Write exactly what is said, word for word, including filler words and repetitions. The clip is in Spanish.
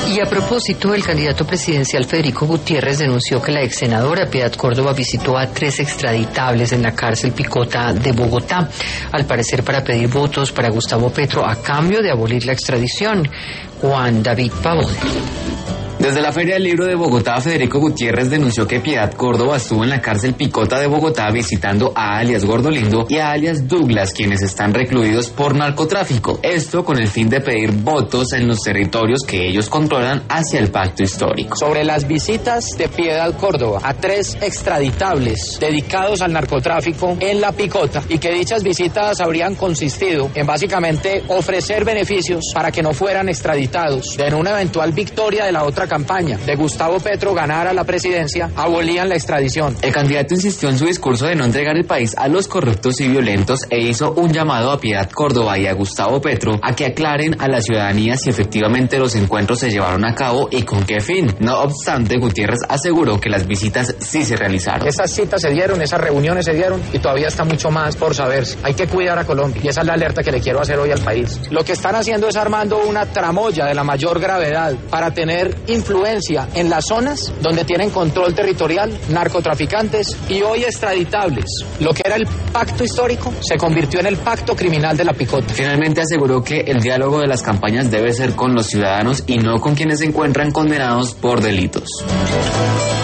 Y a propósito, el candidato presidencial Federico Gutiérrez denunció que la ex senadora Piedad Córdoba visitó a tres extraditables en la cárcel Picota de Bogotá, al parecer para pedir votos para Gustavo Petro a cambio de abolir la extradición. Juan David Pavón. Desde la Feria del Libro de Bogotá, Federico Gutiérrez denunció que Piedad Córdoba estuvo en la cárcel Picota de Bogotá visitando a alias Gordolindo y a alias Douglas, quienes están recluidos por narcotráfico. Esto con el fin de pedir votos en los territorios que ellos controlan hacia el pacto histórico. Sobre las visitas de Piedad Córdoba a tres extraditables dedicados al narcotráfico en la Picota, y que dichas visitas habrían consistido en básicamente ofrecer beneficios para que no fueran extraditados. En una eventual victoria de la otra campaña de Gustavo Petro ganara la presidencia, abolían la extradición. El candidato insistió en su discurso de no entregar el país a los corruptos y violentos e hizo un llamado a Piedad Córdoba y a Gustavo Petro a que aclaren a la ciudadanía si efectivamente los encuentros se llevaron a cabo y con qué fin. No obstante, Gutiérrez aseguró que las visitas sí se realizaron. Esas citas se dieron, esas reuniones se dieron y todavía está mucho más por saberse. Hay que cuidar a Colombia y esa es la alerta que le quiero hacer hoy al país. Lo que están haciendo es armando una tramoya de la mayor gravedad para tener influencia en las zonas donde tienen control territorial, narcotraficantes y hoy extraditables. Lo que era el pacto histórico se convirtió en el pacto criminal de la Picota. Finalmente aseguró que el diálogo de las campañas debe ser con los ciudadanos y no con quienes se encuentran condenados por delitos.